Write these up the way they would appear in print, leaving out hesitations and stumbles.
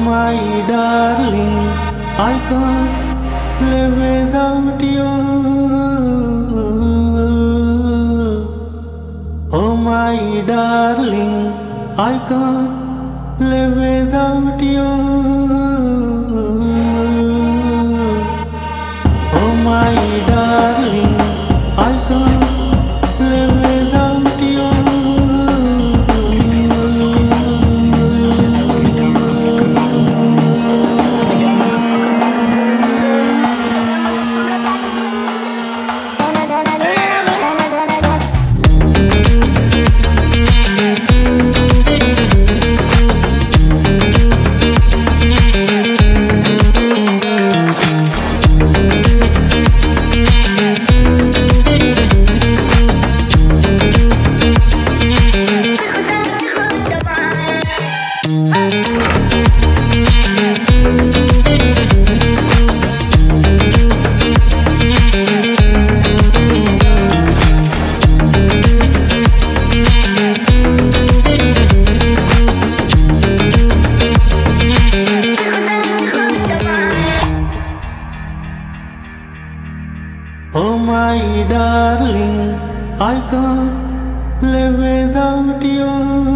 my darling, I can't live without you. Oh my darling, I can't live without you. Oh my darling, I can't live without you. Oh my darling, I can't live without you.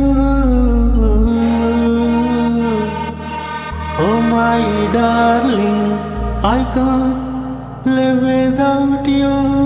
Oh my darling, I can't live without you.